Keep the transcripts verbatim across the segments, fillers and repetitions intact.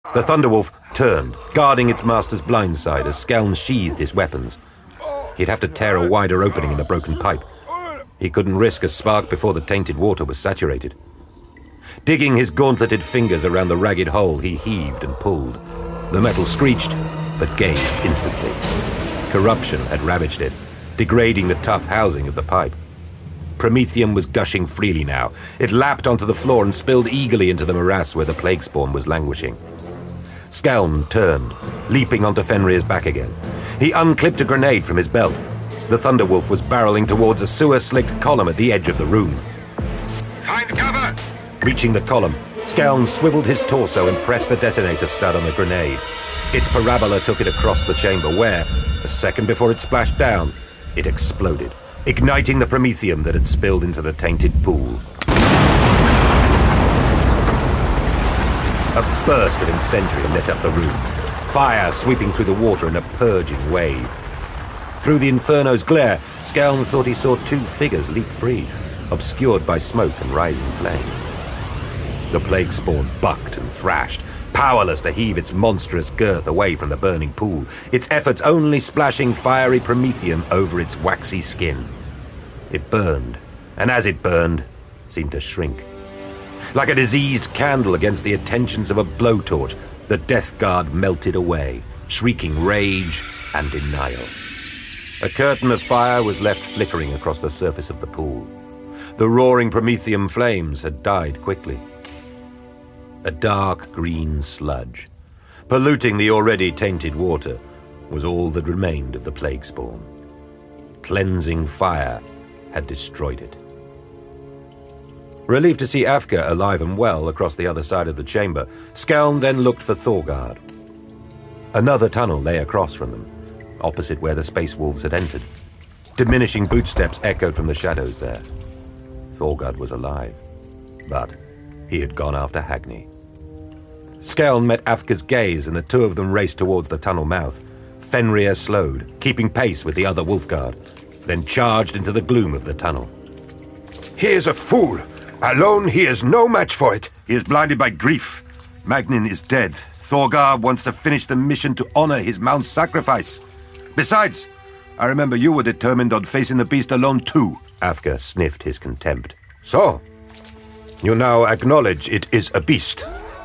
The Thunderwolf turned, guarding its master's blind side as Skeln sheathed his weapons. He'd have to tear a wider opening in the broken pipe. He couldn't risk a spark before the tainted water was saturated. Digging his gauntleted fingers around the ragged hole, he heaved and pulled. The metal screeched, but gave instantly. Corruption had ravaged it, degrading the tough housing of the pipe. Promethium was gushing freely now. It lapped onto the floor and spilled eagerly into the morass where the plague spawn was languishing. Skeln turned, leaping onto Fenrir's back again. He unclipped a grenade from his belt. The Thunderwolf was barreling towards a sewer-slicked column at the edge of the room. Find cover! Reaching the column, Skeln swiveled his torso and pressed the detonator stud on the grenade. Its parabola took it across the chamber where, a second before it splashed down, it exploded, igniting the promethium that had spilled into the tainted pool. A burst of incendiary lit up the room, fire sweeping through the water in a purging wave. Through the inferno's glare, Skeln thought he saw two figures leap free, obscured by smoke and rising flame. The plague spawn bucked and thrashed, powerless to heave its monstrous girth away from the burning pool, its efforts only splashing fiery promethium over its waxy skin. It burned, and as it burned, seemed to shrink. Like a diseased candle against the attentions of a blowtorch, the Death Guard melted away, shrieking rage and denial. A curtain of fire was left flickering across the surface of the pool. The roaring promethium flames had died quickly. A dark green sludge, polluting the already tainted water, was all that remained of the plague spawn. Cleansing fire had destroyed it. Relieved to see Afka alive and well across the other side of the chamber, Skeln then looked for Thorgard. Another tunnel lay across from them, opposite where the Space Wolves had entered. Diminishing bootsteps echoed from the shadows there. Thorgard was alive, but he had gone after Hagni. Skeln met Afka's gaze, and the two of them raced towards the tunnel mouth. Fenrir slowed, keeping pace with the other Wolfguard, then charged into the gloom of the tunnel. He is a fool. Alone, he is no match for it. He is blinded by grief. Magnin is dead. Thorgard wants to finish the mission to honor his Mount sacrifice. Besides, I remember you were determined on facing the beast alone too. Afka sniffed his contempt. So, you now acknowledge it is a beast.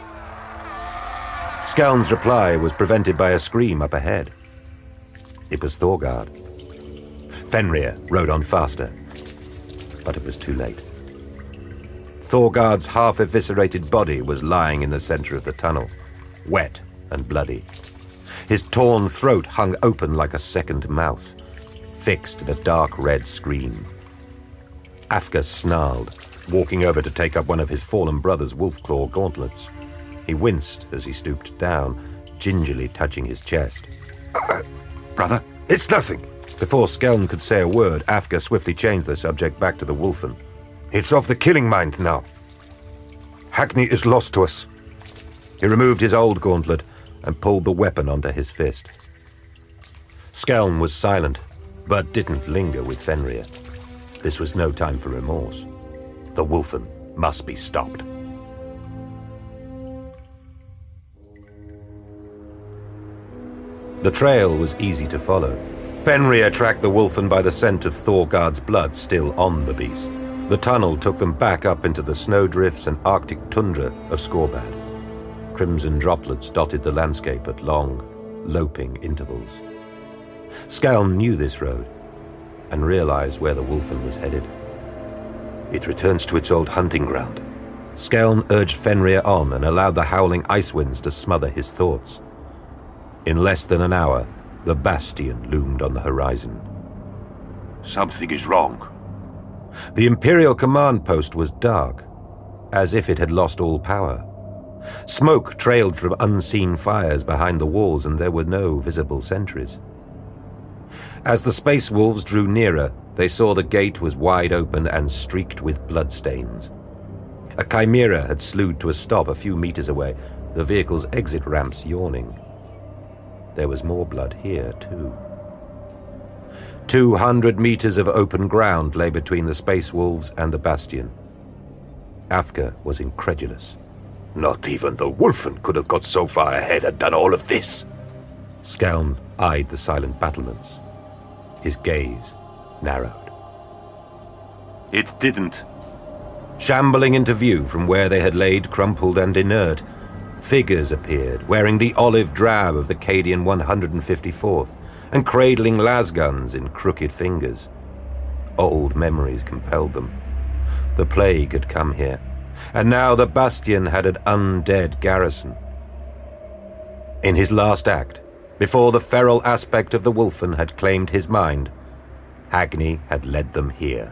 Skeln's reply was prevented by a scream up ahead. It was Thorgard. Fenrir rode on faster, but it was too late. Thorgard's half-eviscerated body was lying in the center of the tunnel, wet and bloody. His torn throat hung open like a second mouth, fixed in a dark red screen. Afka snarled, walking over to take up one of his fallen brother's wolf-claw gauntlets. He winced as he stooped down, gingerly touching his chest. Uh, brother, it's nothing. Before Skeln could say a word, Afka swiftly changed the subject back to the Wolfen. It's of the killing mind now. Hagni is lost to us. He removed his old gauntlet and pulled the weapon onto his fist. Skeln was silent, but didn't linger with Fenrir. This was no time for remorse. The Wolfen must be stopped. The trail was easy to follow. Fenrir tracked the Wolfen by the scent of Thorgard's blood still on the beast. The tunnel took them back up into the snowdrifts and Arctic tundra of Skorbad. Crimson droplets dotted the landscape at long, loping intervals. Skeln knew this road and realized where the Wolfen was headed. It returns to its old hunting ground. Skeln urged Fenrir on and allowed the howling ice winds to smother his thoughts. In less than an hour, the bastion loomed on the horizon. Something is wrong. The Imperial command post was dark, as if it had lost all power. Smoke trailed from unseen fires behind the walls, and there were no visible sentries. As the Space Wolves drew nearer, they saw the gate was wide open and streaked with bloodstains. A chimera had slewed to a stop a few meters away, the vehicle's exit ramps yawning. There was more blood here, too. Two hundred meters of open ground lay between the Space Wolves and the bastion. Afka was incredulous. Not even the Wolfen could have got so far ahead and done all of this. Skelm eyed the silent battlements. His gaze narrowed. It didn't. Shambling into view from where they had laid crumpled and inert, figures appeared, wearing the olive drab of the Cadian one hundred fifty-fourth, and cradling lasguns in crooked fingers. Old memories compelled them. The plague had come here, and now the Bastion had an undead garrison. In his last act, before the feral aspect of the Wolfen had claimed his mind, Hagni had led them here.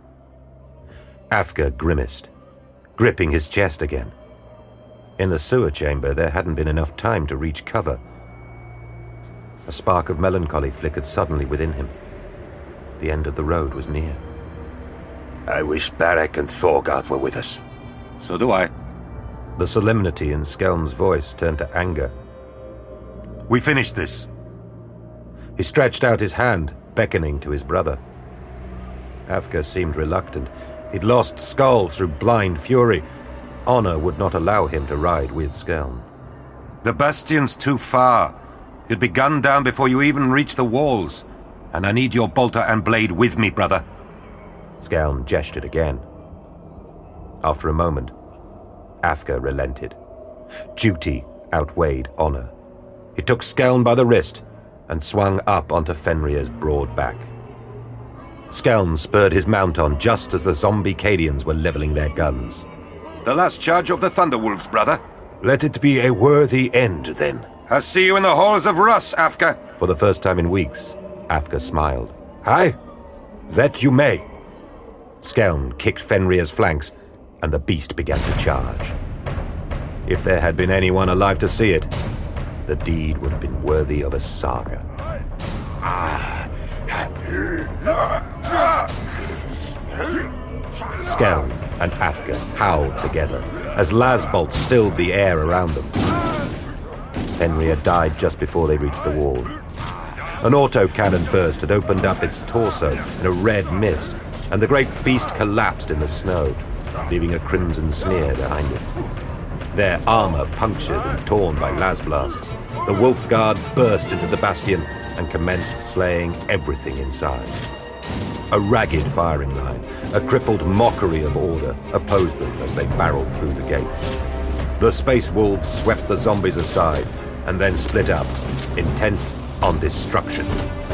Afka grimaced, gripping his chest again. In the sewer chamber, there hadn't been enough time to reach cover. A spark of melancholy flickered suddenly within him. The end of the road was near. I wish Barak and Thorgard were with us. So do I. The solemnity in Skelm's voice turned to anger. We finished this. He stretched out his hand, beckoning to his brother. Afka seemed reluctant. He'd lost Skull through blind fury. Honor would not allow him to ride with Skelm. The Bastion's too far. You'd be gunned down before you even reach the walls. And I need your bolter and blade with me, brother. Skelm gestured again. After a moment, Afka relented. Duty outweighed honor. He took Skelm by the wrist and swung up onto Fenrir's broad back. Skelm spurred his mount on just as the zombie Cadians were leveling their guns. The last charge of the Thunderwolves, brother. Let it be a worthy end, then. I'll see you in the halls of Russ, Afka. For the first time in weeks, Afka smiled. Aye, that you may. Skelm kicked Fenrir's flanks, and the beast began to charge. If there had been anyone alive to see it, the deed would have been worthy of a saga. Skelm and Afka howled together as lasbolts filled the air around them. Fenrir died just before they reached the wall. An autocannon burst had opened up its torso in a red mist, and the great beast collapsed in the snow, leaving a crimson smear behind it. Their armor punctured and torn by las blasts, the Wolf Guard burst into the Bastion and commenced slaying everything inside. A ragged firing line, a crippled mockery of order, opposed them as they barreled through the gates. The Space Wolves swept the zombies aside and then split up, intent on destruction.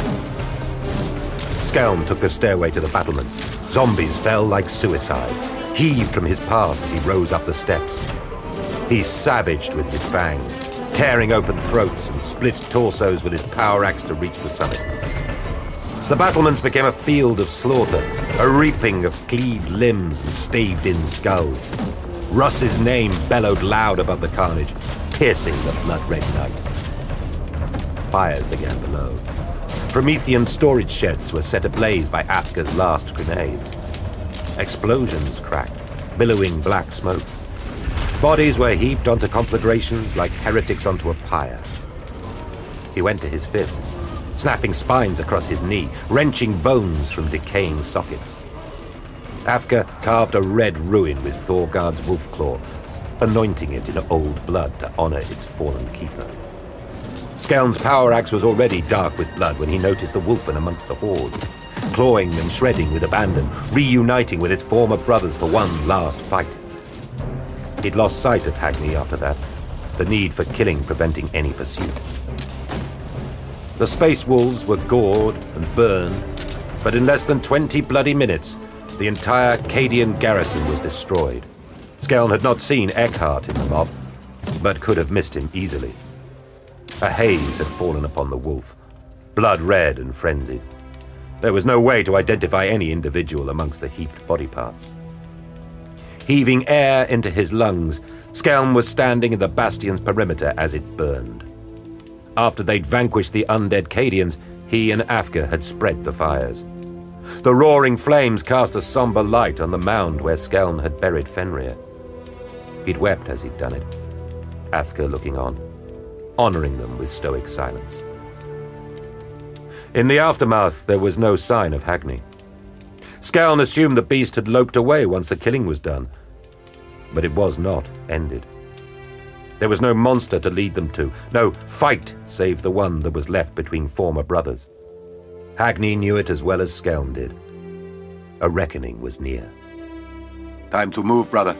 Skelm took the stairway to the battlements. Zombies fell like suicides, heaved from his path as he rose up the steps. He savaged with his fangs, tearing open throats and split torsos with his power axe to reach the summit. The battlements became a field of slaughter, a reaping of cleaved limbs and staved-in skulls. Russ's name bellowed loud above the carnage, piercing the blood-red night. Fires began below. Promethean storage sheds were set ablaze by Afka's last grenades. Explosions cracked, billowing black smoke. Bodies were heaped onto conflagrations like heretics onto a pyre. He went to his fists, snapping spines across his knee, wrenching bones from decaying sockets. Afka carved a red ruin with Thorgard's Wolfclaw, anointing it in old blood to honor its fallen keeper. Skelm's power axe was already dark with blood when he noticed the Wolfen amongst the horde, clawing and shredding with abandon, reuniting with its former brothers for one last fight. He'd lost sight of Hagni after that, the need for killing preventing any pursuit. The Space Wolves were gored and burned, but in less than twenty bloody minutes, the entire Cadian garrison was destroyed. Skelm had not seen Eckhart in the mob, but could have missed him easily. A haze had fallen upon the wolf, blood red and frenzied. There was no way to identify any individual amongst the heaped body parts. Heaving air into his lungs, Skelm was standing in the Bastion's perimeter as it burned. After they'd vanquished the undead Cadians, he and Afka had spread the fires. The roaring flames cast a somber light on the mound where Skelm had buried Fenrir. He'd wept as he'd done it, Afka looking on, honoring them with stoic silence. In the aftermath, there was no sign of Hagni. Skelm assumed the beast had loped away once the killing was done, but it was not ended. There was no monster to lead them to, no fight save the one that was left between former brothers. Hagni knew it as well as Skelm did. A reckoning was near. Time to move, brother.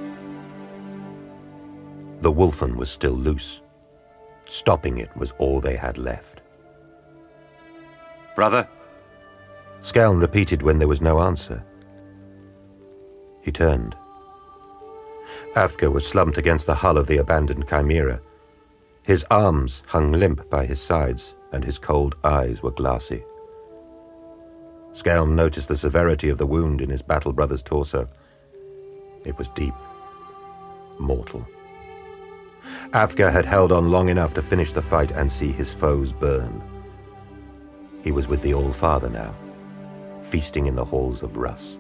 The Wolfen was still loose. Stopping it was all they had left. Brother? Skelm repeated when there was no answer. He turned. Afka was slumped against the hull of the abandoned Chimera. His arms hung limp by his sides, and his cold eyes were glassy. Skelm noticed the severity of the wound in his battle brother's torso. It was deep, mortal. Afka had held on long enough to finish the fight and see his foes burn. He was with the All-Father now, feasting in the halls of Russ.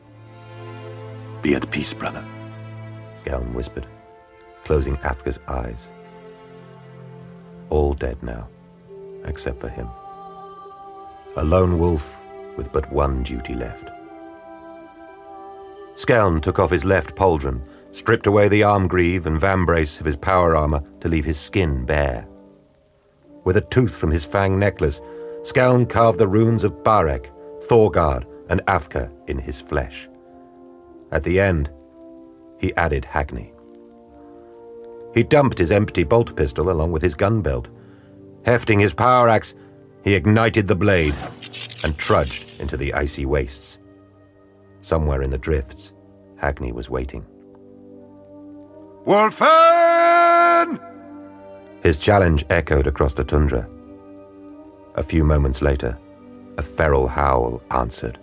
Be at peace, brother, Skelm whispered, closing Afka's eyes. All dead now, except for him. A lone wolf with but one duty left. Skelm took off his left pauldron, stripped away the arm greave and vambrace of his power armor to leave his skin bare. With a tooth from his fang necklace, Skelm carved the runes of Barek, Thorgard, and Afka in his flesh. At the end, he added Hagni. He dumped his empty bolt pistol along with his gun belt. Hefting his power axe, he ignited the blade and trudged into the icy wastes. Somewhere in the drifts, Hagni was waiting. Wolfen! His challenge echoed across the tundra. A few moments later, a feral howl answered.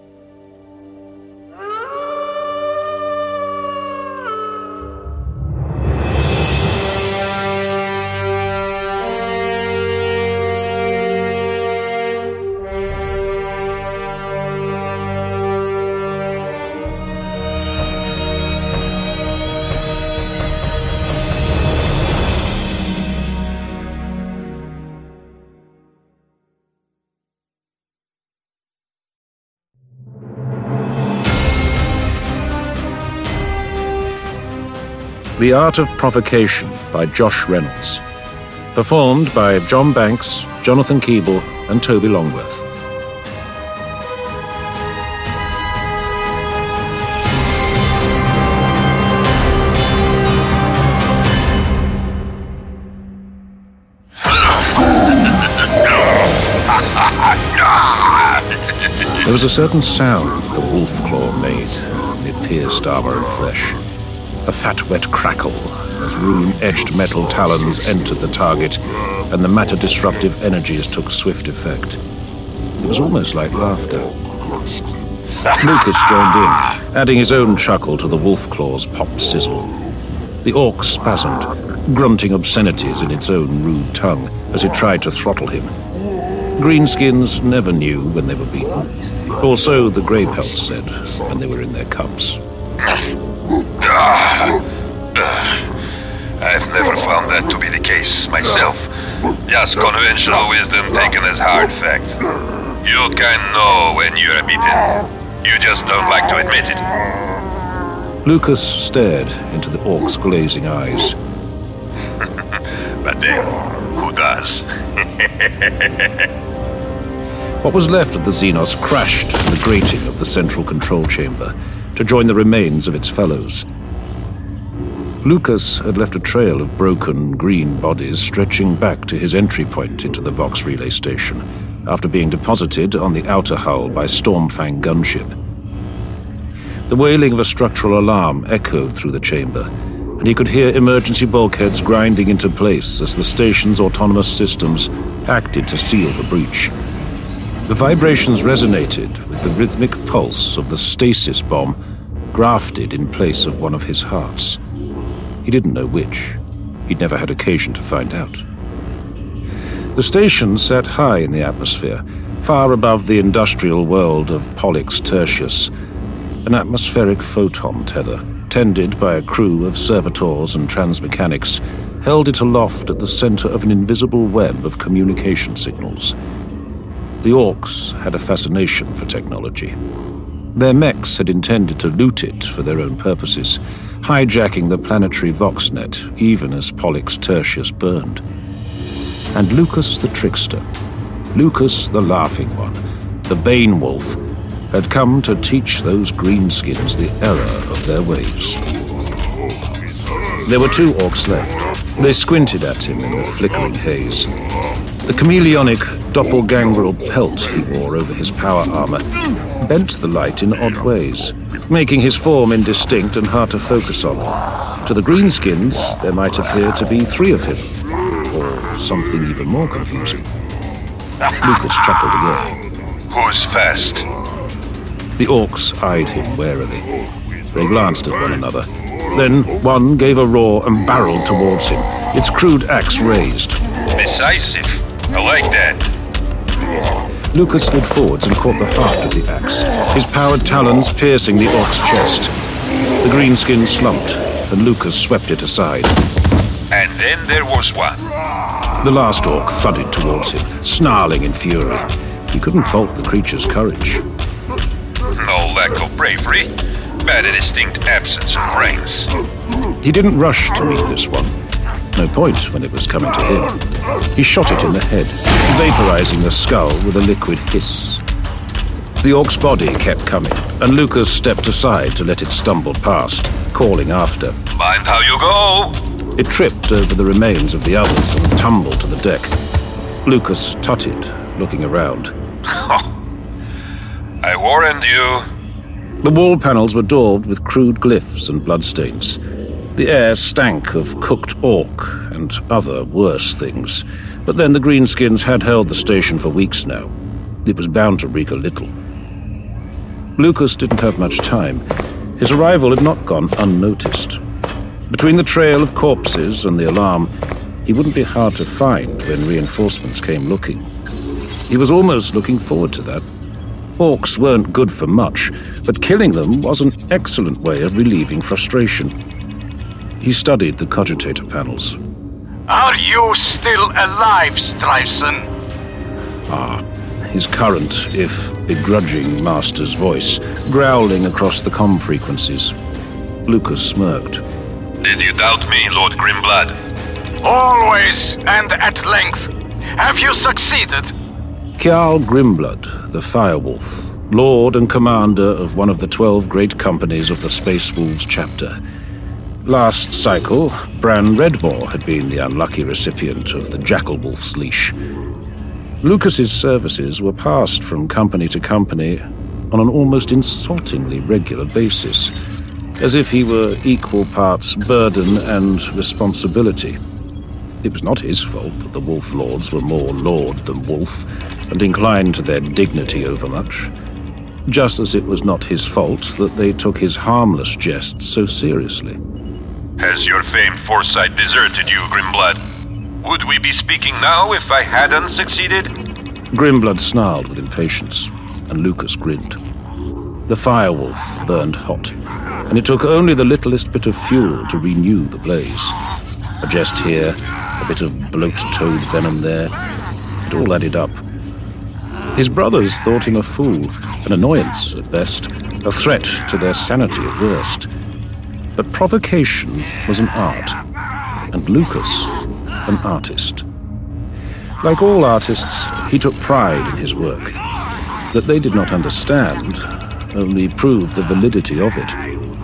The Art of Provocation by Josh Reynolds. Performed by John Banks, Jonathan Keeble, and Toby Longworth. There was a certain sound the wolf claw made when it pierced armor and flesh. A fat, wet crackle as rune-etched metal talons entered the target and the matter-disruptive energies took swift effect. It was almost like laughter. Lucas joined in, adding his own chuckle to the wolf claw's pop-sizzle. The orc spasmed, grunting obscenities in its own rude tongue as it tried to throttle him. Greenskins never knew when they were beaten, or so the grey pelts said when they were in their cups. I've never found that to be the case myself. Just conventional wisdom taken as hard fact. You can know when you're beaten. You just don't like to admit it. Lucas stared into the orc's glazing eyes. But then, who does? What was left of the Xenos crashed to the grating of the central control chamber to join the remains of its fellows. Lucas had left a trail of broken, green bodies stretching back to his entry point into the Vox relay station, after being deposited on the outer hull by Stormfang gunship. The wailing of a structural alarm echoed through the chamber, and he could hear emergency bulkheads grinding into place as the station's autonomous systems acted to seal the breach. The vibrations resonated with the rhythmic pulse of the stasis bomb grafted in place of one of his hearts. He didn't know which. He'd never had occasion to find out. The station sat high in the atmosphere, far above the industrial world of Pollux Tertius, an atmospheric photon tether, tended by a crew of servitors and transmechanics, held it aloft at the center of an invisible web of communication signals. The orcs had a fascination for technology. Their mechs had intended to loot it for their own purposes, hijacking the planetary Voxnet even as Pollux Tertius burned. And Lucas the Trickster, Lucas the Laughing One, the Bane Wolf, had come to teach those greenskins the error of their ways. There were two orcs left. They squinted at him in the flickering haze. The chameleonic, doppelgangrel pelt he wore over his power armor bent the light in odd ways, making his form indistinct and hard to focus on. To the greenskins, there might appear to be three of him, or something even more confusing. Lucas chuckled again. Who's first? The orcs eyed him warily. They glanced at one another. Then one gave a roar and barreled towards him, its crude axe raised. Decisive. I like that. Lucas slid forwards and caught the haft of the axe, his powered talons piercing the orc's chest. The greenskin slumped, and Lucas swept it aside. And then there was one. The last orc thudded towards him, snarling in fury. He couldn't fault the creature's courage. No lack of bravery, but a distinct absence of brains. He didn't rush to meet this one. No point when it was coming to him. He shot it in the head, vaporizing the skull with a liquid hiss. The orc's body kept coming, and Lucas stepped aside to let it stumble past, calling after. Mind how you go! It tripped over the remains of the others and tumbled to the deck. Lucas tutted, looking around. I warned you. The wall panels were daubed with crude glyphs and bloodstains. The air stank of cooked orc and other worse things. But then the greenskins had held the station for weeks now. It was bound to reek a little. Lucas didn't have much time. His arrival had not gone unnoticed. Between the trail of corpses and the alarm, he wouldn't be hard to find when reinforcements came looking. He was almost looking forward to that. Orcs weren't good for much, but killing them was an excellent way of relieving frustration. He studied the cogitator panels. Are you still alive, Stryfson? Ah, his current, if begrudging, master's voice, growling across the comm frequencies. Lucas smirked. Did you doubt me, Lord Grimblood? Always and at length. Have you succeeded? Kjal Grimblood, the Firewolf, lord and commander of one of the twelve great companies of the Space Wolves chapter. Last cycle, Bran Redmore had been the unlucky recipient of the Jackal Wolf's leash. Lucas's services were passed from company to company on an almost insultingly regular basis, as if he were equal parts burden and responsibility. It was not his fault that the Wolf Lords were more lord than wolf, and inclined to their dignity overmuch, just as it was not his fault that they took his harmless jests so seriously. Has your famed foresight deserted you, Grimblood? Would we be speaking now if I hadn't succeeded? Grimblood snarled with impatience, and Lucas grinned. The Firewolf burned hot, and it took only the littlest bit of fuel to renew the blaze. A jest here, a bit of bloat-toad venom there. It all added up. His brothers thought him a fool, an annoyance at best, a threat to their sanity at worst. But provocation was an art, and Lucas, an artist. Like all artists, he took pride in his work. That they did not understand only proved the validity of it.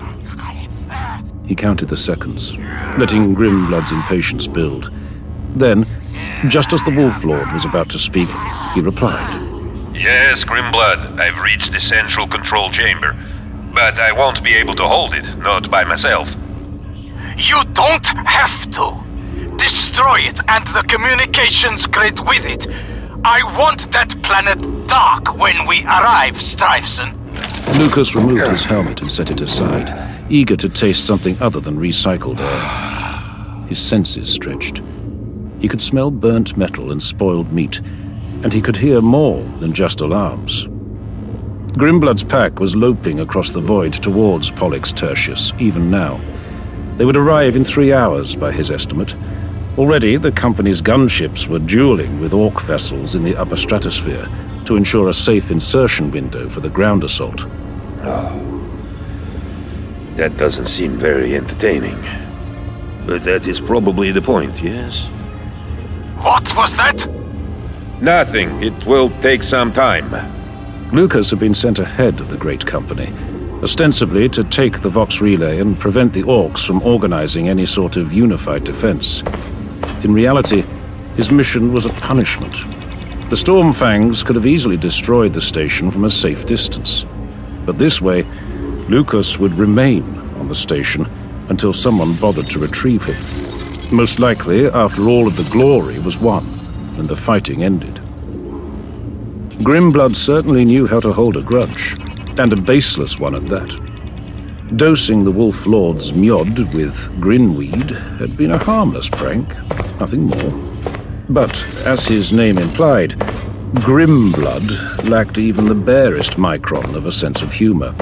He counted the seconds, letting Grimblood's impatience build. Then, just as the Wolf Lord was about to speak, he replied. Yes, Grimblood, I've reached the central control chamber. But I won't be able to hold it, not by myself. You don't have to. Destroy it and the communications grid with it. I want that planet dark when we arrive, Stryfson. Lucas removed his helmet and set it aside, eager to taste something other than recycled air. His senses stretched. He could smell burnt metal and spoiled meat, and he could hear more than just alarms. Grimblood's pack was loping across the void towards Pollux Tertius, even now. They would arrive in three hours, by his estimate. Already, the company's gunships were dueling with orc vessels in the upper stratosphere to ensure a safe insertion window for the ground assault. That doesn't seem very entertaining. But that is probably the point, yes? What was that? Nothing. It will take some time. Lucas had been sent ahead of the Great Company, ostensibly to take the Vox Relay and prevent the Orcs from organizing any sort of unified defense. In reality, his mission was a punishment. The Stormfangs could have easily destroyed the station from a safe distance. But this way, Lucas would remain on the station until someone bothered to retrieve him. Most likely after all of the glory was won and the fighting ended. Grimblood certainly knew how to hold a grudge, and a baseless one at that. Dosing the Wolf Lord's Mjod with Grinweed had been a harmless prank, nothing more. But, as his name implied, Grimblood lacked even the barest micron of a sense of humor.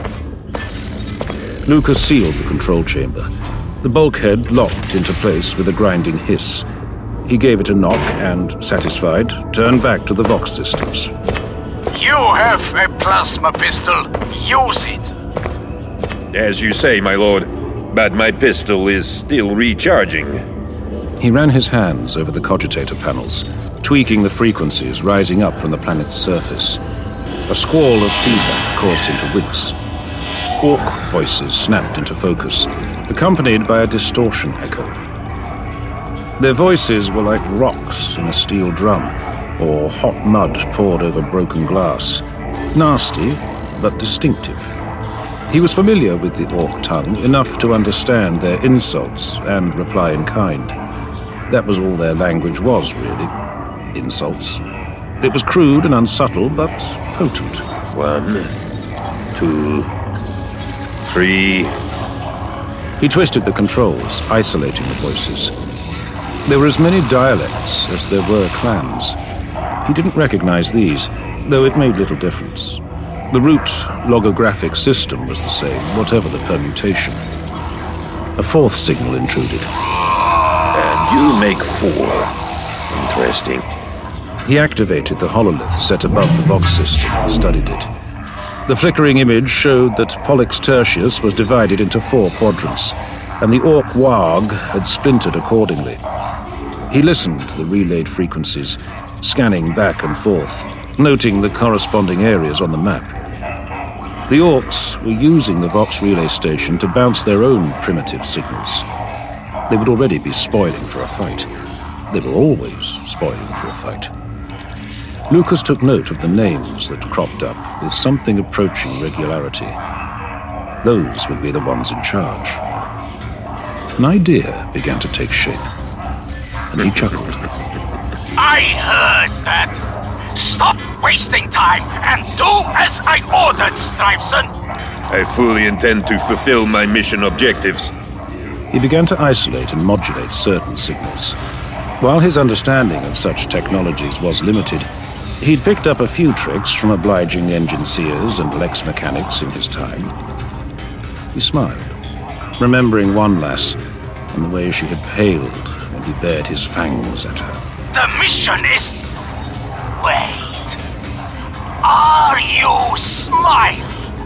Lucas sealed the control chamber. The bulkhead locked into place with a grinding hiss. He gave it a knock and, satisfied, turned back to the Vox systems. You have a plasma pistol. Use it. As you say, my lord, but my pistol is still recharging. He ran his hands over the cogitator panels, tweaking the frequencies rising up from the planet's surface. A squall of feedback caused him to wince. Orc voices snapped into focus, accompanied by a distortion echo. Their voices were like rocks in a steel drum, or hot mud poured over broken glass. Nasty, but distinctive. He was familiar with the Orc tongue, enough to understand their insults and reply in kind. That was all their language was, really. Insults. It was crude and unsubtle, but potent. One, two, three. He twisted the controls, isolating the voices. There were as many dialects as there were clans. He didn't recognize these, though it made little difference. The root logographic system was the same, whatever the permutation. A fourth signal intruded. And you make four. Interesting. He activated the hololith set above the Vox system and studied it. The flickering image showed that Pollux Tertius was divided into four quadrants, and the Orc Warg had splintered accordingly. He listened to the relayed frequencies, scanning back and forth, noting the corresponding areas on the map. The Orcs were using the Vox relay station to bounce their own primitive signals. They would already be spoiling for a fight. They were always spoiling for a fight. Lucas took note of the names that cropped up with something approaching regularity. Those would be the ones in charge. An idea began to take shape, and he chuckled. I heard that. Stop wasting time and do as I ordered, Stryveson. I fully intend to fulfill my mission objectives. He began to isolate and modulate certain signals. While his understanding of such technologies was limited, he'd picked up a few tricks from obliging engine seers and Lex mechanics in his time. He smiled, remembering one lass and the way she had paled when he bared his fangs at her. The mission is... Wait. Are you smiling?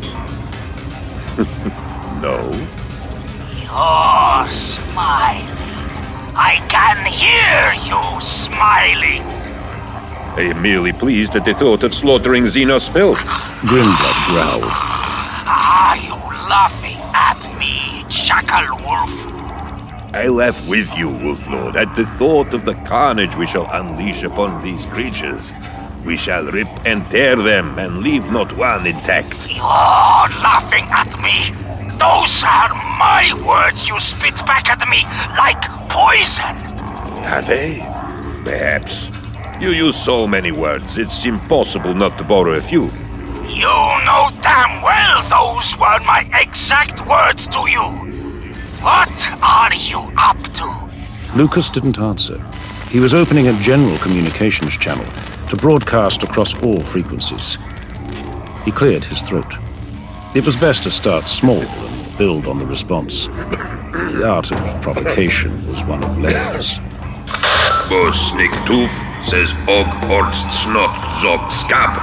No. You're smiling. I can hear you smiling. I am merely pleased at the thought of slaughtering Xenos Phil. Grimblood growled. Are you laughing at me, Jackal Wolf? I laugh with you, Wolf Lord, at the thought of the carnage we shall unleash upon these creatures. We shall rip and tear them and leave not one intact. You're laughing at me. Those are my words you spit back at me like poison. Have they? Perhaps. You use so many words, it's impossible not to borrow a few. You know damn well those were my exact words to you. What are you up to? Lucas didn't answer. He was opening a general communications channel to broadcast across all frequencies. He cleared his throat. It was best to start small and build on the response. The art of provocation was one of layers. Boss Snake-Tooth says Og Orst Snot Zog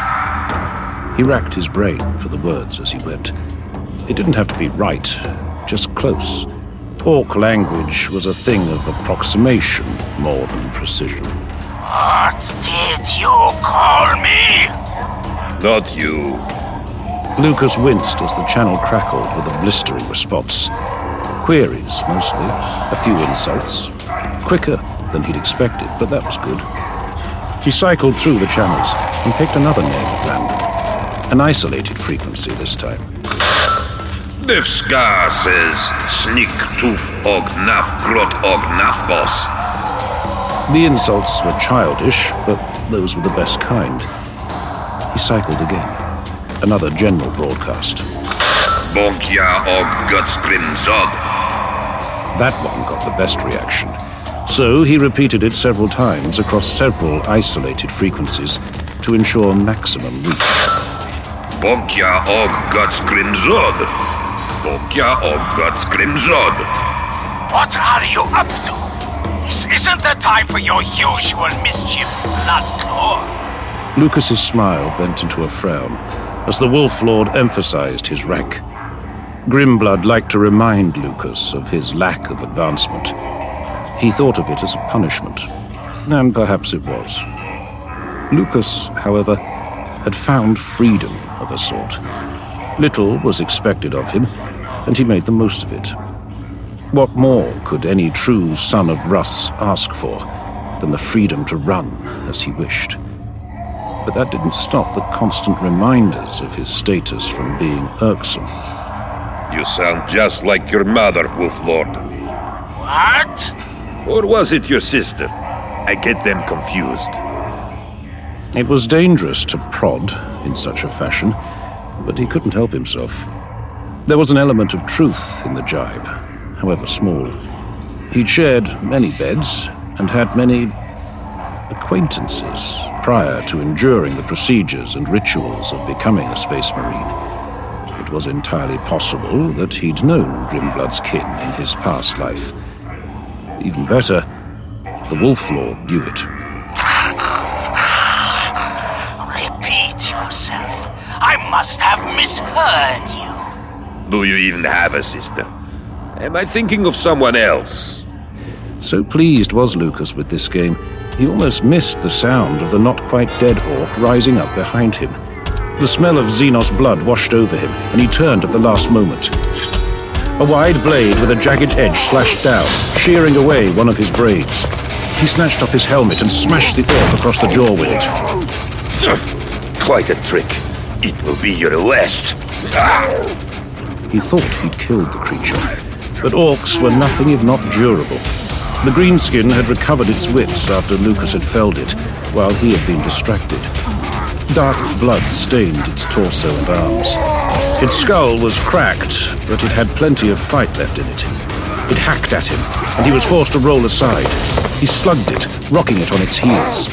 Scab. He racked his brain for the words as he went. It didn't have to be right, just close. Orc language was a thing of approximation more than precision. What did you call me? Not you. Lucas winced as the channel crackled with a blistering response. Queries, mostly. A few insults. Quicker than he'd expected, but that was good. He cycled through the channels and picked another name at random. An isolated frequency this time. The Scar says, Snick Toof Og Naf Grot Og Naf Boss. The insults were childish, but those were the best kind. He cycled again. Another general broadcast. Bonkja Og Gutsgrim Zod. That one got the best reaction. So he repeated it several times across several isolated frequencies to ensure maximum reach. Bonkja Og Gutsgrim Zod. Bonkja Og Gutsgrim Zod. What are you up to? This isn't the time for your usual mischief, Bloodclaw. Lucas's smile bent into a frown as the Wolf Lord emphasized his rank. Grimblood liked to remind Lucas of his lack of advancement. He thought of it as a punishment, and perhaps it was. Lucas, however, had found freedom of a sort. Little was expected of him, and he made the most of it. What more could any true son of Russ ask for than the freedom to run as he wished? But that didn't stop the constant reminders of his status from being irksome. You sound just like your mother, Wolf Lord. What? Or was it your sister? I get them confused. It was dangerous to prod in such a fashion, but he couldn't help himself. There was an element of truth in the jibe, however small. He'd shared many beds and had many acquaintances prior to enduring the procedures and rituals of becoming a Space Marine. It was entirely possible that he'd known Grimblood's kin in his past life. Even better, the Wolf Lord knew it. Repeat yourself. I must have misheard you. Do you even have a sister? Am I thinking of someone else? So pleased was Lucas with this game, he almost missed the sound of the not-quite-dead orc rising up behind him. The smell of Xenos blood washed over him, and he turned at the last moment. A wide blade with a jagged edge slashed down, shearing away one of his braids. He snatched up his helmet and smashed the orc across the jaw with it. Quite a trick. It will be your last. He thought he'd killed the creature, but orcs were nothing if not durable. The greenskin had recovered its wits after Lucas had felled it, while he had been distracted. Dark blood stained its torso and arms. Its skull was cracked, but it had plenty of fight left in it. It hacked at him, and he was forced to roll aside. He slugged it, rocking it on its heels.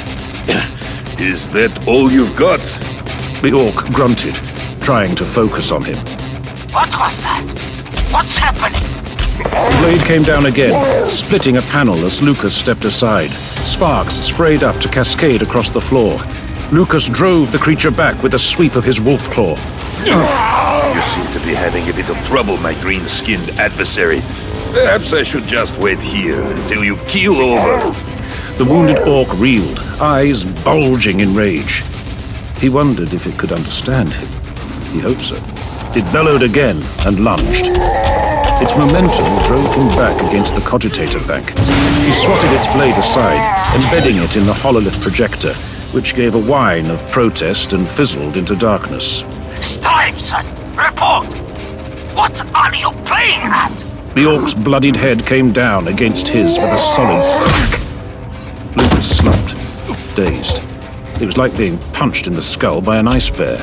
Is that all you've got? The orc grunted, trying to focus on him. What was that? What's happening? The blade came down again, splitting a panel as Lucas stepped aside. Sparks sprayed up to cascade across the floor. Lucas drove the creature back with a sweep of his wolf claw. You seem to be having a bit of trouble, my green-skinned adversary. Perhaps I should just wait here until you keel over. The wounded orc reeled, eyes bulging in rage. He wondered if it could understand him. He hoped so. It bellowed again and lunged. Its momentum drove him back against the cogitator bank. He swatted its blade aside, embedding it in the hololith projector, which gave a whine of protest and fizzled into darkness. Stiveson, report! What are you playing at? The orc's bloodied head came down against his with a solid thwack. Lucas slumped, dazed. It was like being punched in the skull by an ice bear.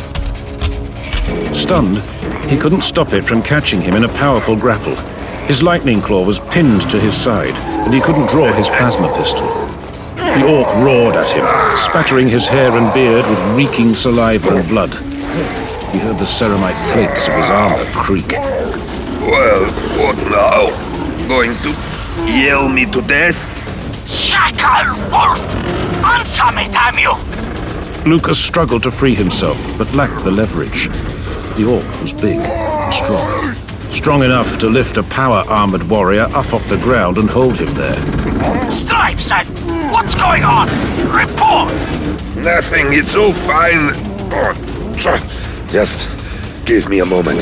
Stunned, he couldn't stop it from catching him in a powerful grapple. His lightning claw was pinned to his side, and he couldn't draw his plasma pistol. The orc roared at him, spattering his hair and beard with reeking saliva and blood. He heard the ceramite plates of his armor creak. Well, what now? Going to yell me to death? Shackle Wolf! Answer me, damn you! Lucas struggled to free himself, but lacked the leverage. The orc was big and strong. strong enough to lift a power-armored warrior up off the ground and hold him there. Stripes, uh, what's going on? Report! Nothing, it's all fine. Just give me a moment.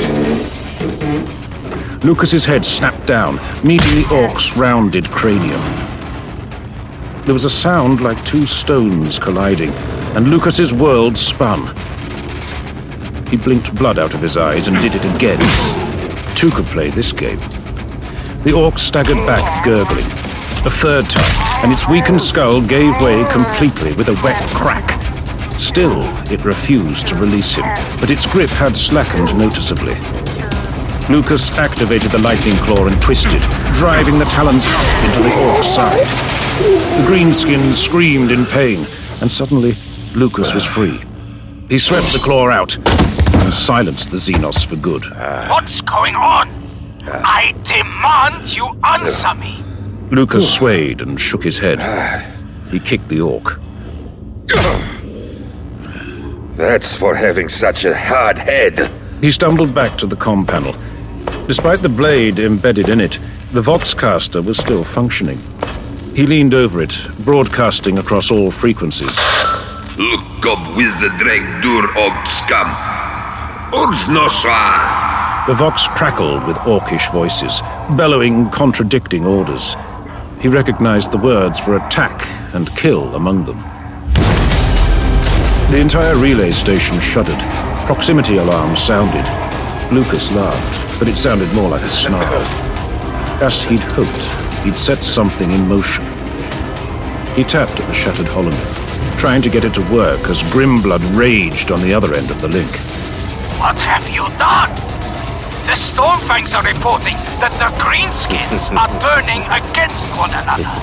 Lucas's head snapped down, meeting the orc's rounded cranium. There was a sound like two stones colliding, and Lucas's world spun. He blinked blood out of his eyes and did it again. Two could play this game. The orc staggered back, gurgling. A third time, and its weakened skull gave way completely with a wet crack. Still, it refused to release him, but its grip had slackened noticeably. Lucas activated the lightning claw and twisted, driving the talons up into the orc's side. The greenskins screamed in pain, and suddenly, Lucas was free. He swept the claw out and silenced the Xenos for good. What's going on? I demand you answer me. Lucas swayed and shook his head. He kicked the orc. That's for having such a hard head. He stumbled back to the comm panel. Despite the blade embedded in it, the Voxcaster was still functioning. He leaned over it, broadcasting across all frequencies. Look up with the drag dur og scum. Urds noswa. The Vox crackled with orcish voices, bellowing contradicting orders. He recognized the words for attack and kill among them. The entire relay station shuddered. Proximity alarms sounded. Lucas laughed, but it sounded more like a snarl. As he'd hoped, he'd set something in motion. He tapped at the shattered holomyth, trying to get it to work as Grimblood raged on the other end of the link. What have you done? The Stormfangs are reporting that the Greenskins are turning against one another.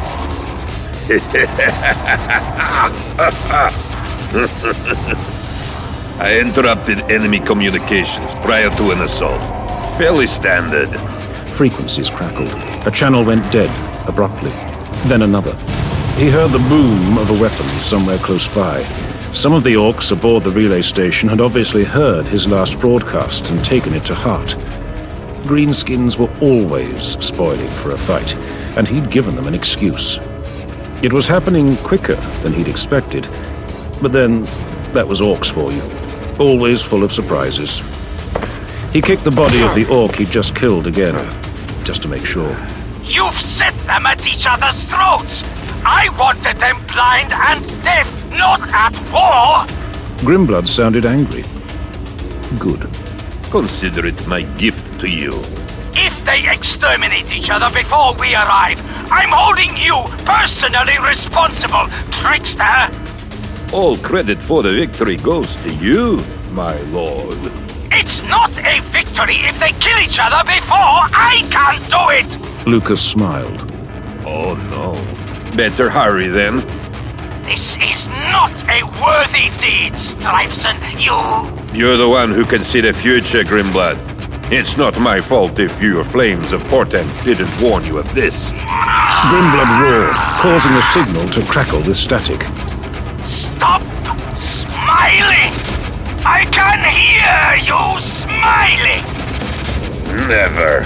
I interrupted enemy communications prior to an assault. Fairly standard. Frequencies crackled. A channel went dead, abruptly. Then another. He heard the boom of a weapon somewhere close by. Some of the orcs aboard the relay station had obviously heard his last broadcast and taken it to heart. Greenskins were always spoiling for a fight, and he'd given them an excuse. It was happening quicker than he'd expected, but then that was orcs for you. Always full of surprises. He kicked the body of the orc he'd just killed again, just to make sure. You've set them at each other's throats! I wanted them blind and deaf, not at war! Grimblood sounded angry. Good. Consider it my gift to you. If they exterminate each other before we arrive, I'm holding you personally responsible, trickster! All credit for the victory goes to you, my lord. It's not a victory if they kill each other before I can do it! Lucas smiled. Oh no. Better hurry then. This is not a worthy deed, Stripeson. You... You're the one who can see the future, Grimblood. It's not my fault if your flames of portent didn't warn you of this. Grimblood roared, causing the signal to crackle with static. Stop smiling! I can hear you smiling! Never.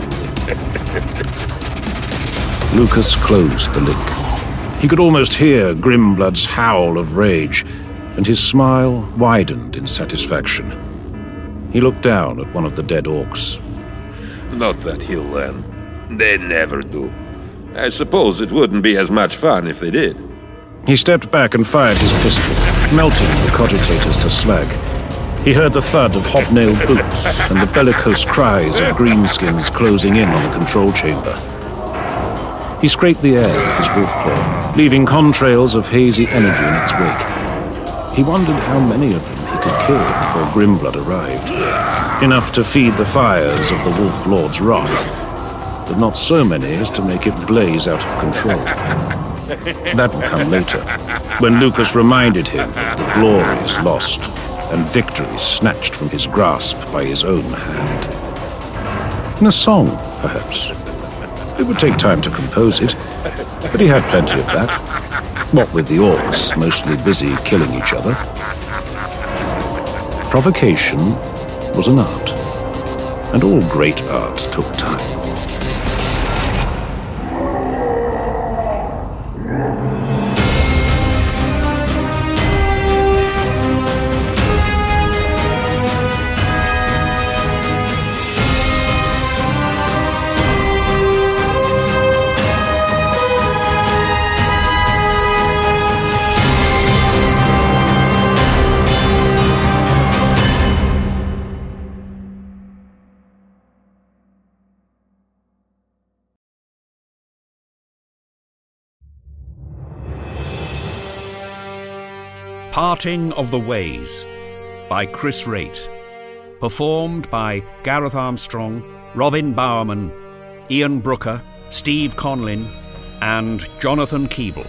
Lucas closed the link. He could almost hear Grimblood's howl of rage, and his smile widened in satisfaction. He looked down at one of the dead orcs. Not that he'll learn. They never do. I suppose it wouldn't be as much fun if they did. He stepped back and fired his pistol, melting the cogitators to slag. He heard the thud of hobnailed boots and the bellicose cries of greenskins closing in on the control chamber. He scraped the air with his wolf claw, leaving contrails of hazy energy in its wake. He wondered how many of them he could kill before Grimblood arrived. Enough to feed the fires of the Wolf Lord's wrath, but not so many as to make it blaze out of control. That would come later, when Lucas reminded him of the glories lost and victories snatched from his grasp by his own hand. In a song, perhaps. It would take time to compose it, but he had plenty of that. What with the orcs mostly busy killing each other. Provocation was an art. and all great art took time. Parting of the Ways by Chris Raitt. Performed by Gareth Armstrong, Robin Bowerman, Ian Brooker, Steve Conlin, and Jonathan Keeble.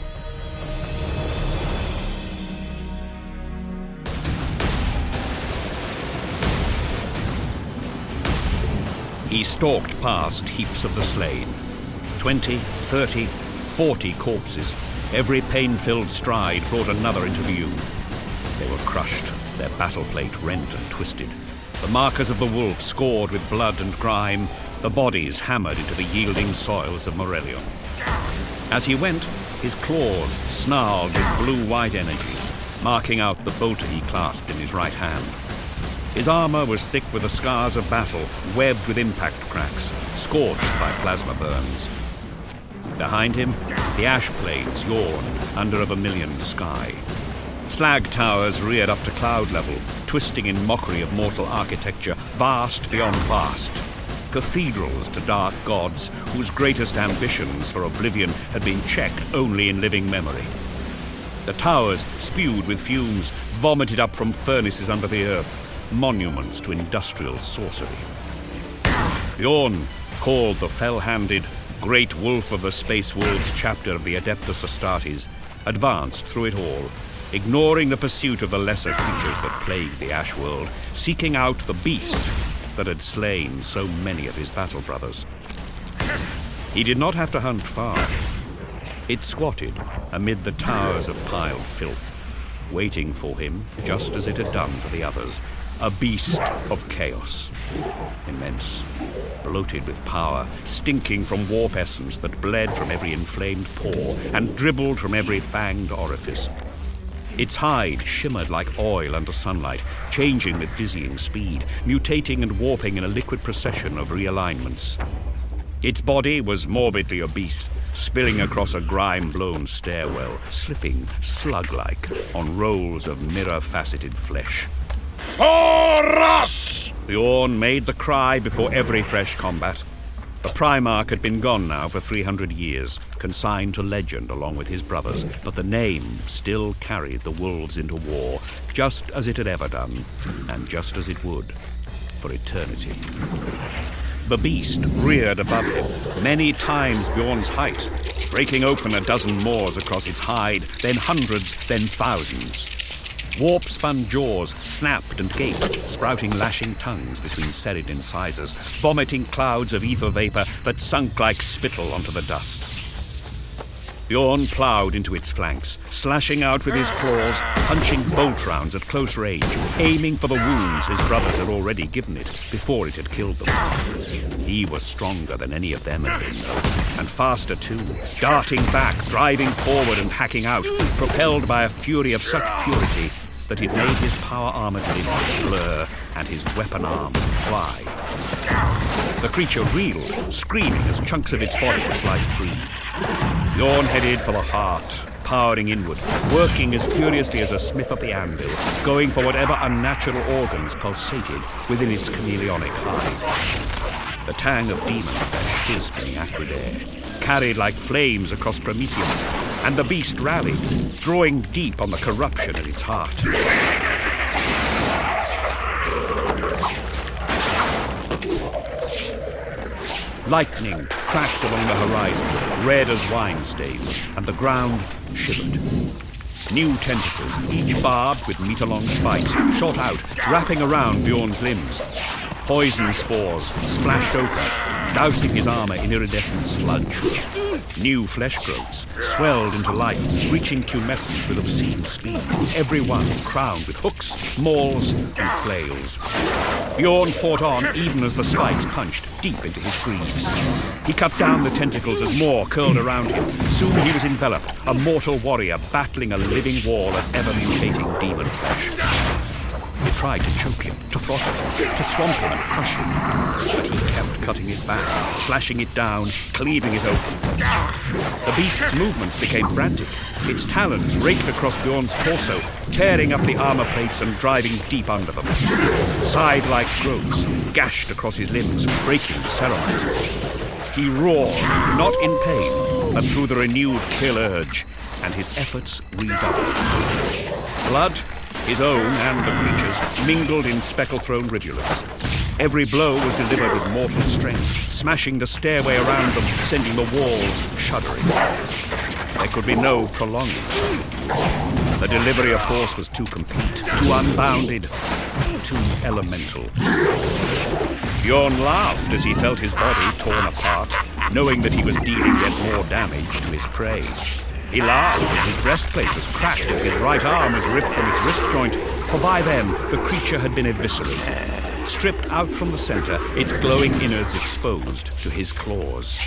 He stalked past heaps of the slain. Twenty, thirty, forty corpses. Every pain-filled stride brought another into view. They were crushed, their battle plate rent and twisted. The markers of the wolf scored with blood and grime, the bodies hammered into the yielding soils of Morelion. As he went, his claws snarled with blue-white energies, marking out the bolter he clasped in his right hand. His armor was thick with the scars of battle, webbed with impact cracks, scorched by plasma burns. Behind him, the ash plains yawned under a vermilion sky. Slag towers reared up to cloud level, twisting in mockery of mortal architecture, vast beyond vast. Cathedrals to dark gods whose greatest ambitions for oblivion had been checked only in living memory. The towers, spewed with fumes, vomited up from furnaces under the earth, monuments to industrial sorcery. Bjorn, called the fell-handed, great wolf of the Space Wolves chapter of the Adeptus Astartes, advanced through it all, ignoring the pursuit of the lesser creatures that plagued the Ash World, seeking out the beast that had slain so many of his battle brothers. He did not have to hunt far. It squatted amid the towers of piled filth, waiting for him just as it had done for the others, a beast of chaos. Immense, bloated with power, stinking from warp essence that bled from every inflamed pore and dribbled from every fanged orifice. Its hide shimmered like oil under sunlight, changing with dizzying speed, mutating and warping in a liquid procession of realignments. Its body was morbidly obese, spilling across a grime-blown stairwell, slipping, slug-like, on rolls of mirror-faceted flesh. For us! Bjorn made the cry before every fresh combat. The Primarch had been gone now for three hundred years, consigned to legend along with his brothers, but the name still carried the wolves into war, just as it had ever done, and just as it would, for eternity. The beast reared above him, many times Bjorn's height, breaking open a dozen moors across its hide, then hundreds, then thousands. Warp-spun jaws snapped and gaped, sprouting lashing tongues between serried incisors, vomiting clouds of ether vapor that sunk like spittle onto the dust. Bjorn ploughed into its flanks, slashing out with his claws, punching bolt rounds at close range, aiming for the wounds his brothers had already given it before it had killed them. He was stronger than any of them had been, though, and faster too, darting back, driving forward and hacking out, propelled by a fury of such purity that it made his power-armored limbs blur and his weapon arm fly. The creature reeled, screaming as chunks of its body were sliced free. Bjorn headed for the heart, powering inward, working as furiously as a smith of the anvil, going for whatever unnatural organs pulsated within its chameleonic hide. The tang of demon flesh fizzed in the acrid air, carried like flames across Prometheum, and the beast rallied, drawing deep on the corruption at its heart. Lightning cracked along the horizon, red as wine stains, and the ground shivered. New tentacles, each barbed with meter-long spikes, shot out, wrapping around Bjorn's limbs. Poison spores splashed open, dousing his armor in iridescent sludge. New flesh growths swelled into life, reaching tumescence with obscene speed, every one crowned with hooks, mauls, and flails. Bjorn fought on even as the spikes punched deep into his greaves. He cut down the tentacles as more curled around him. Soon he was enveloped, a mortal warrior battling a living wall of ever-mutating demon flesh. He tried to choke him, to throttle him, to swamp him and crush him. But he kept cutting it back, slashing it down, cleaving it open. The beast's movements became frantic. Its talons raked across Bjorn's torso, tearing up the armor plates and driving deep under them. Scythe-like growths gashed across his limbs, breaking the ceramite. He roared, not in pain, but through the renewed kill urge, and his efforts redoubled. Blood, his own and the creature's, mingled in speckle-thrown rivulets. Every blow was delivered with mortal strength, smashing the stairway around them, sending the walls shuddering. There could be no prolonging such a duel. The delivery of force was too complete, too unbounded, too elemental. Bjorn laughed as he felt his body torn apart, knowing that he was dealing yet more damage to his prey. He laughed as his breastplate was cracked and his right arm was ripped from its wrist joint, for by then the creature had been eviscerated. Stripped out from the center, its glowing innards exposed to his claws.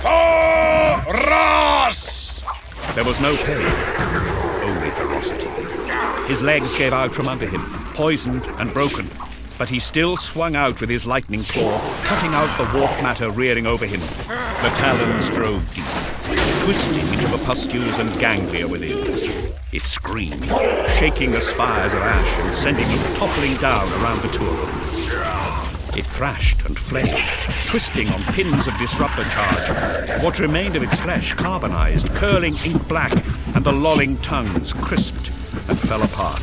Thoros! There was no pain, only ferocity. His legs gave out from under him, poisoned and broken, but he still swung out with his lightning claw, cutting out the warp matter rearing over him. The talons drove deep, twisting into the pustules and ganglia within. It screamed, shaking the spires of ash and sending them toppling down around the two of them. It thrashed and flamed, twisting on pins of disruptor charge. What remained of its flesh carbonized, curling ink black, and the lolling tongues crisped and fell apart.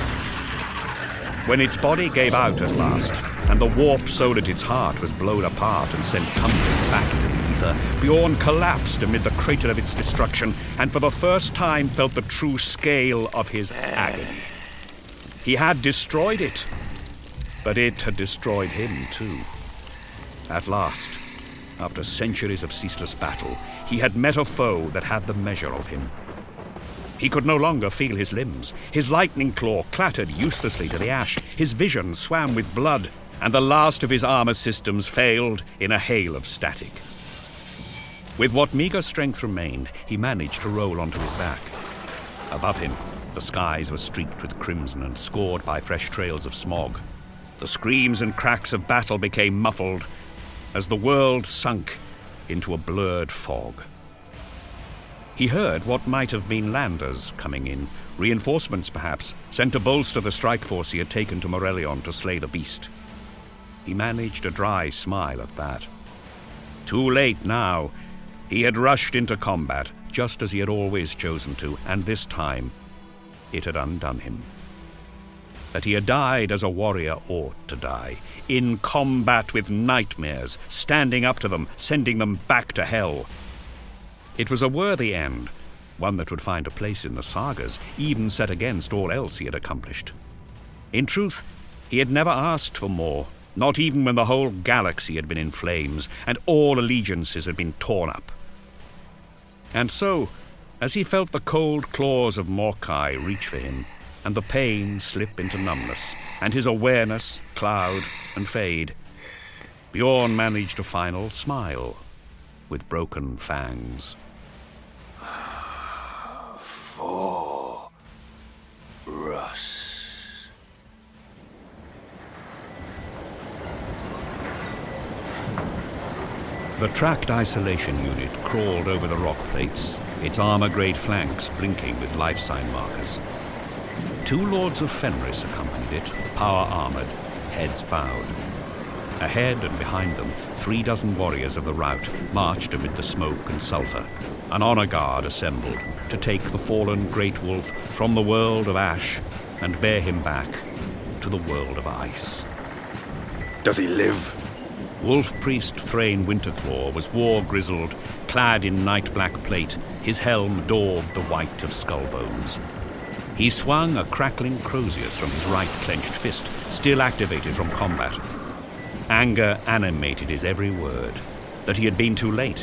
When its body gave out at last, and the warp sewed at its heart was blown apart and sent tumbling back into the ether, Bjorn collapsed amid the crater of its destruction, and for the first time felt the true scale of his agony. He had destroyed it, but it had destroyed him too. At last, after centuries of ceaseless battle, he had met a foe that had the measure of him. He could no longer feel his limbs. His lightning claw clattered uselessly to the ash. His vision swam with blood, and the last of his armor systems failed in a hail of static. With what meager strength remained, he managed to roll onto his back. Above him, the skies were streaked with crimson and scored by fresh trails of smog. The screams and cracks of battle became muffled as the world sunk into a blurred fog. He heard what might have been landers coming in, reinforcements perhaps, sent to bolster the strike force he had taken to Morelion to slay the beast. He managed a dry smile at that. Too late now. He had rushed into combat, just as he had always chosen to, and this time it had undone him. That he had died as a warrior ought to die, in combat with nightmares, standing up to them, sending them back to hell. It was a worthy end, one that would find a place in the sagas, even set against all else he had accomplished. In truth, he had never asked for more, not even when the whole galaxy had been in flames and all allegiances had been torn up. And so, as he felt the cold claws of Morkai reach for him, and the pain slip into numbness, and his awareness cloud and fade, Bjorn managed a final smile with broken fangs. For Russ. The tracked isolation unit crawled over the rock plates, its armor-grade flanks blinking with life sign markers. Two Lords of Fenris accompanied it, power-armored, heads bowed. Ahead and behind them, three dozen warriors of the rout marched amid the smoke and sulphur. An honor guard assembled to take the fallen great wolf from the world of ash and bear him back to the world of ice. Does he live? Wolf Priest Thrain Winterclaw was war-grizzled, clad in night-black plate, his helm daubed the white of skullbones. He swung a crackling crozius from his right clenched fist, still activated from combat. Anger animated his every word, that he had been too late,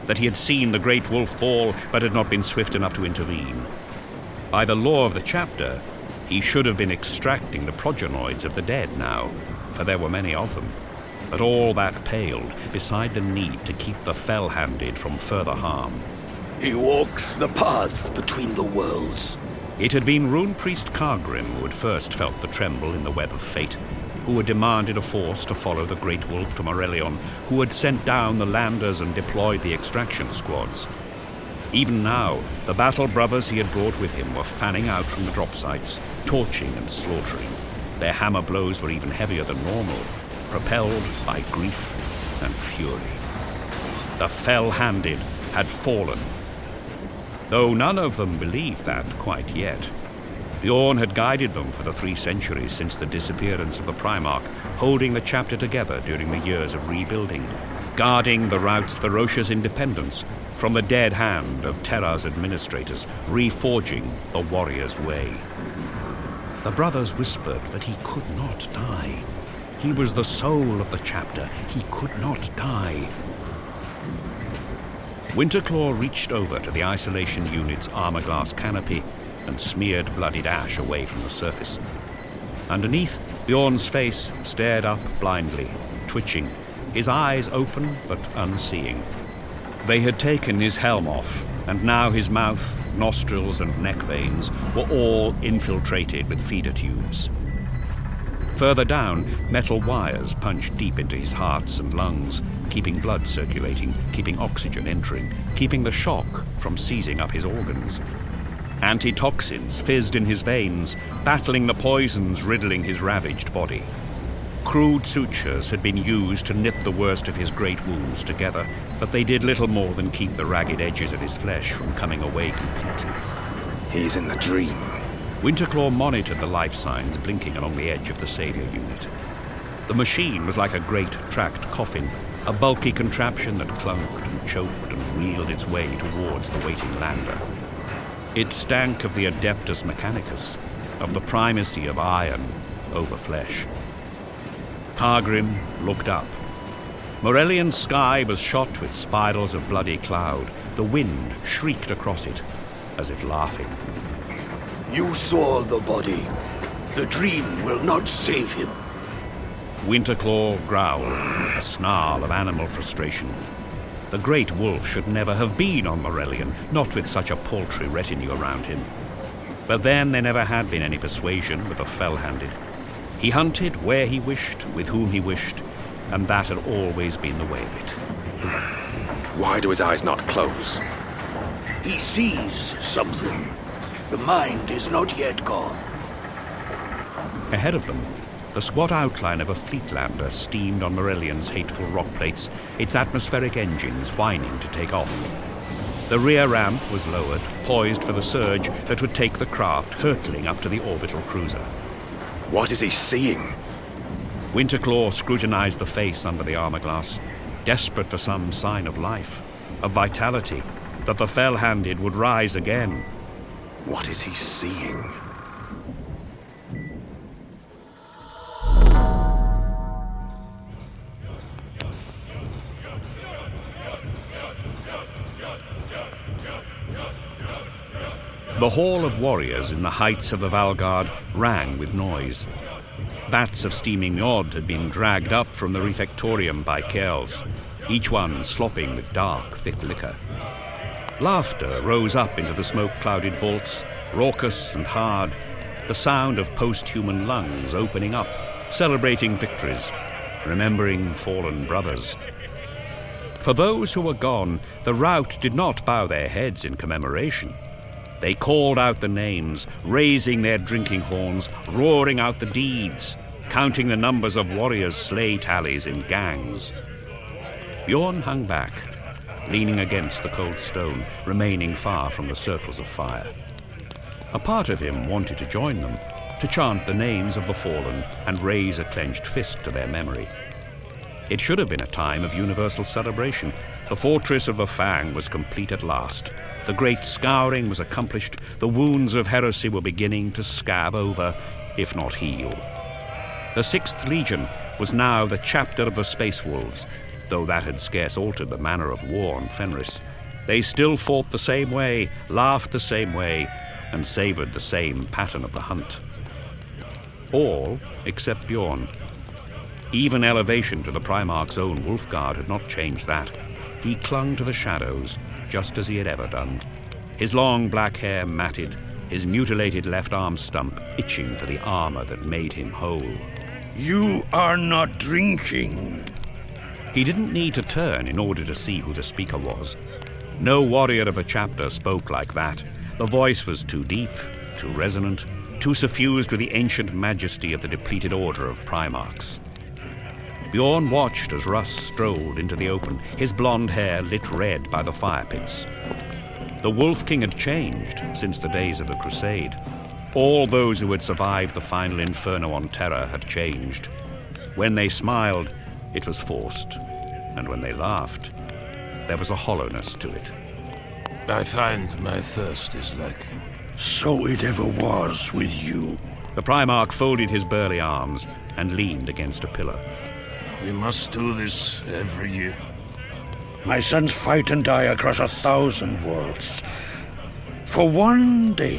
that he had seen the great wolf fall but had not been swift enough to intervene. By the law of the chapter, he should have been extracting the progenoids of the dead now, for there were many of them. But all that paled beside the need to keep the fell-handed from further harm. He walks the path between the worlds. It had been Rune Priest Kargrim who had first felt the tremble in the web of fate, who had demanded a force to follow the Great Wolf to Morelion, who had sent down the landers and deployed the extraction squads. Even now, the battle brothers he had brought with him were fanning out from the drop sites, torching and slaughtering. Their hammer blows were even heavier than normal, propelled by grief and fury. The fell-handed had fallen. Though none of them believed that quite yet. Bjorn had guided them for the three centuries since the disappearance of the Primarch, holding the chapter together during the years of rebuilding, guarding the route's ferocious independence from the dead hand of Terra's administrators, reforging the warrior's way. The brothers whispered that he could not die. He was the soul of the chapter. He could not die. Winterclaw reached over to the isolation unit's armor-glass canopy and smeared bloodied ash away from the surface. Underneath, Bjorn's face stared up blindly, twitching, his eyes open but unseeing. They had taken his helm off, and now his mouth, nostrils, and neck veins were all infiltrated with feeder tubes. Further down, metal wires punched deep into his hearts and lungs, keeping blood circulating, keeping oxygen entering, keeping the shock from seizing up his organs. Antitoxins fizzed in his veins, battling the poisons riddling his ravaged body. Crude sutures had been used to knit the worst of his great wounds together, but they did little more than keep the ragged edges of his flesh from coming away completely. He's in the dream. Winterclaw monitored the life signs blinking along the edge of the Savior unit. The machine was like a great tracked coffin, a bulky contraption that clunked and choked and reeled its way towards the waiting lander. It stank of the Adeptus Mechanicus, of the primacy of iron over flesh. Kargrim looked up. Morelion's sky was shot with spirals of bloody cloud. The wind shrieked across it, as if laughing. You saw the body. The dream will not save him. Winterclaw growled, a snarl of animal frustration. The great wolf should never have been on Morelion, not with such a paltry retinue around him. But then there never had been any persuasion with the fell-handed. He hunted where he wished, with whom he wished, and that had always been the way of it. Why do his eyes not close? He sees something. The mind is not yet gone. Ahead of them, the squat outline of a Fleetlander steamed on Morelion's hateful rock plates, its atmospheric engines whining to take off. The rear ramp was lowered, poised for the surge that would take the craft hurtling up to the orbital cruiser. What is he seeing? Winterclaw scrutinized the face under the armor glass, desperate for some sign of life, of vitality, that the fell-handed would rise again. What is he seeing? The Hall of Warriors in the heights of the Valgard rang with noise. Vats of steaming Njord had been dragged up from the refectorium by Kells, each one slopping with dark, thick liquor. Laughter rose up into the smoke-clouded vaults, raucous and hard, the sound of post-human lungs opening up, celebrating victories, remembering fallen brothers. For those who were gone, the rout did not bow their heads in commemoration. They called out the names, raising their drinking horns, roaring out the deeds, counting the numbers of warriors' slay tallies in gangs. Bjorn hung back, leaning against the cold stone, remaining far from the circles of fire. A part of him wanted to join them, to chant the names of the fallen and raise a clenched fist to their memory. It should have been a time of universal celebration. The fortress of the Fang was complete at last. The great scouring was accomplished. The wounds of heresy were beginning to scab over, if not heal. The Sixth Legion was now the chapter of the Space Wolves, though that had scarce altered the manner of war on Fenris. They still fought the same way, laughed the same way, and savoured the same pattern of the hunt. All except Bjorn. Even elevation to the Primarch's own Wolfguard had not changed that. He clung to the shadows, just as he had ever done. His long black hair matted, his mutilated left arm stump itching for the armor that made him whole. You are not drinking. He didn't need to turn in order to see who the speaker was. No warrior of the chapter spoke like that. The voice was too deep, too resonant, too suffused with the ancient majesty of the depleted order of Primarchs. Bjorn watched as Russ strolled into the open, his blonde hair lit red by the fire pits. The Wolf King had changed since the days of the Crusade. All those who had survived the final inferno on Terra had changed. When they smiled, it was forced, and when they laughed, there was a hollowness to it. I find my thirst is lacking. So it ever was with you. The Primarch folded his burly arms and leaned against a pillar. We must do this every year. My sons fight and die across a thousand worlds. For one day,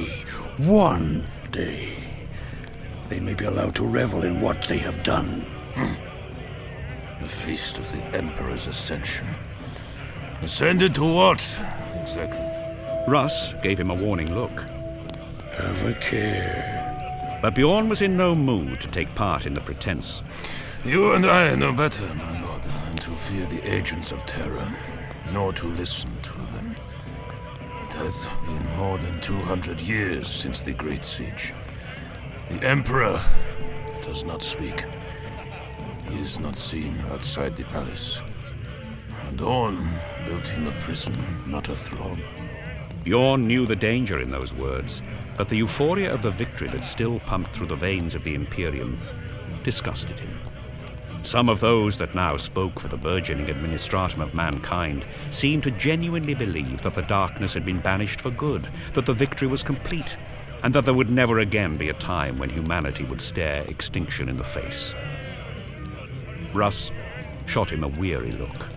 one day, they may be allowed to revel in what they have done. Hmm. The feast of the Emperor's Ascension. Ascended to what, exactly? Russ gave him a warning look. Have a care. But Bjorn was in no mood to take part in the pretense. You and I know better, my lord, than to fear the agents of terror, nor to listen to them. It has been more than two hundred years since the Great Siege. The Emperor does not speak. He is not seen outside the palace. And Orn built him a prison, not a throne. Bjorn knew the danger in those words, but the euphoria of the victory that still pumped through the veins of the Imperium disgusted him. Some of those that now spoke for the burgeoning administratum of mankind seemed to genuinely believe that the darkness had been banished for good, that the victory was complete, and that there would never again be a time when humanity would stare extinction in the face. Russ shot him a weary look.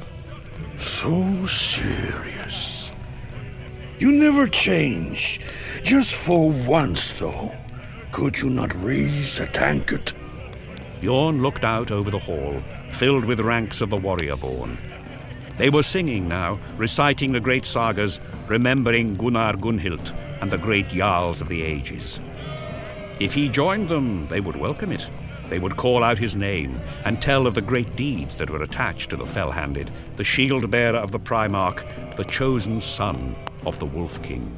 So serious. You never change. Just for once, though. Could you not raise a tankard? Bjorn looked out over the hall, filled with ranks of the warrior-born. They were singing now, reciting the great sagas, remembering Gunnar Gunhild and the great Jarls of the ages. If he joined them, they would welcome it. They would call out his name and tell of the great deeds that were attached to the Fell-Handed, the shield-bearer of the Primarch, the chosen son of the Wolf King.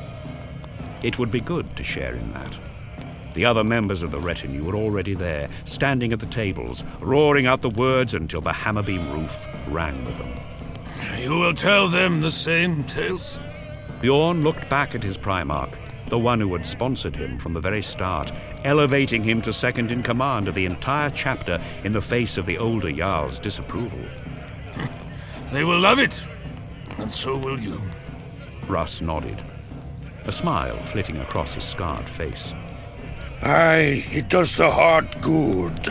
It would be good to share in that. The other members of the retinue were already there, standing at the tables, roaring out the words until the hammerbeam roof rang with them. You will tell them the same tales? Bjorn looked back at his Primarch, the one who had sponsored him from the very start, elevating him to second in command of the entire chapter in the face of the older Jarl's disapproval. They will love it, and so will you. Russ nodded, a smile flitting across his scarred face. Aye, it does the heart good.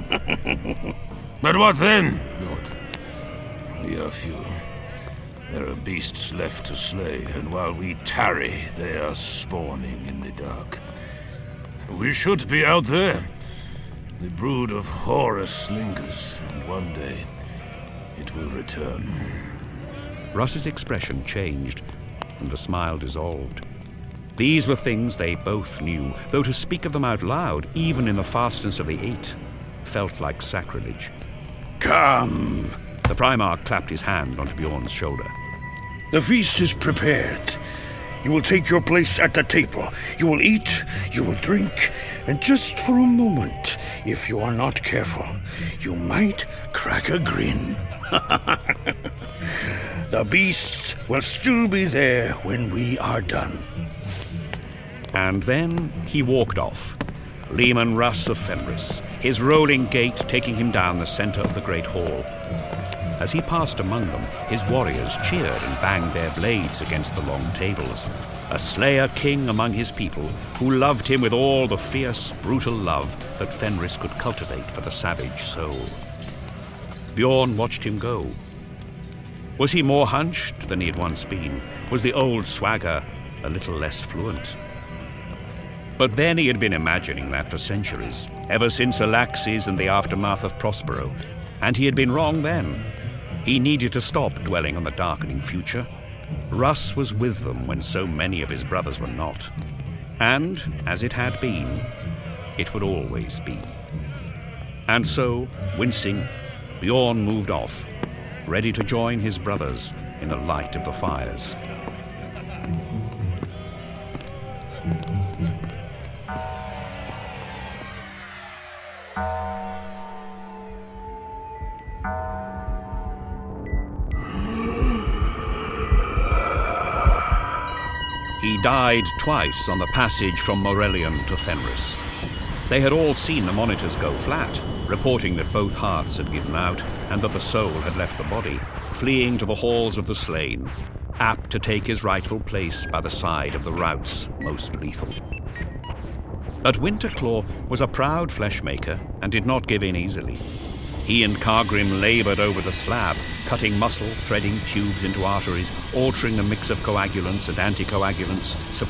But what then, Lord? We are few. There are beasts left to slay, and while we tarry, they are spawning in the dark. We should be out there. The brood of Horus lingers, and one day it will return. Russ's expression changed, and the smile dissolved. These were things they both knew, though to speak of them out loud, even in the fastness of the Eight, felt like sacrilege. Come! The Primarch clapped his hand onto Bjorn's shoulder. The feast is prepared. You will take your place at the table. You will eat, you will drink, and just for a moment, if you are not careful, you might crack a grin. The beasts will still be there when we are done. And then he walked off, Leman Russ of Fenris, his rolling gait taking him down the center of the great hall. As he passed among them, his warriors cheered and banged their blades against the long tables. A slayer king among his people, who loved him with all the fierce, brutal love that Fenris could cultivate for the savage soul. Bjorn watched him go. Was he more hunched than he had once been? Was the old swagger a little less fluent? But then he had been imagining that for centuries, ever since Alaxes and the aftermath of Prospero, and he had been wrong then. He needed to stop dwelling on the darkening future. Russ was with them when so many of his brothers were not. And, as it had been, it would always be. And so, wincing, Bjorn moved off, ready to join his brothers in the light of the fires. He died twice on the passage from Morelion to Fenris. They had all seen the monitors go flat, reporting that both hearts had given out and that the soul had left the body, fleeing to the halls of the slain, apt to take his rightful place by the side of the rout's most lethal. But Winterclaw was a proud fleshmaker and did not give in easily. He and Cargrim laboured over the slab, cutting muscle, threading tubes into arteries, altering the mix of coagulants and anticoagulants,